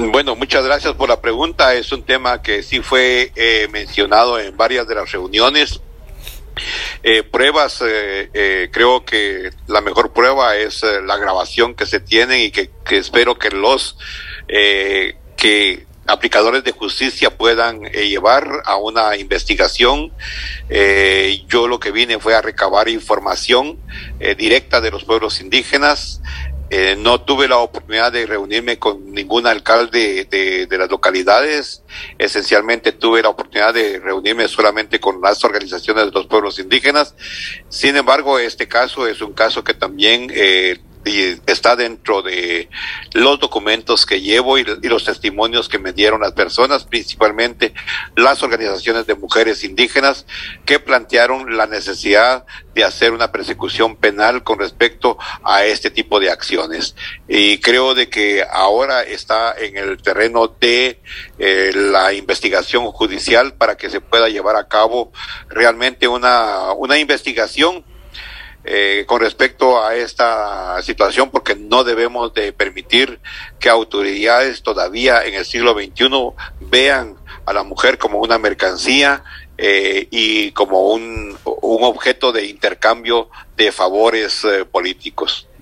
Bueno, muchas gracias por la pregunta. Es un tema que sí fue mencionado en varias de las reuniones. Pruebas, creo que la mejor prueba es la grabación que se tiene y que espero que los que aplicadores de justicia puedan llevar a una investigación. Yo lo que vine fue a recabar información directa de los pueblos indígenas. No tuve la oportunidad de reunirme con ningún alcalde de las localidades. Esencialmente tuve la oportunidad de reunirme solamente con las organizaciones de los pueblos indígenas. Sin embargo, este caso es un caso que también y está dentro de los documentos que llevo y los testimonios que me dieron las personas, principalmente las organizaciones de mujeres indígenas, que plantearon la necesidad de hacer una persecución penal con respecto a este tipo de acciones. Y creo de que ahora está en el terreno de la investigación judicial para que se pueda llevar a cabo realmente una investigación con respecto a esta situación, porque no debemos de permitir que autoridades todavía en el siglo XXI vean a la mujer como una mercancía y como un objeto de intercambio de favores políticos.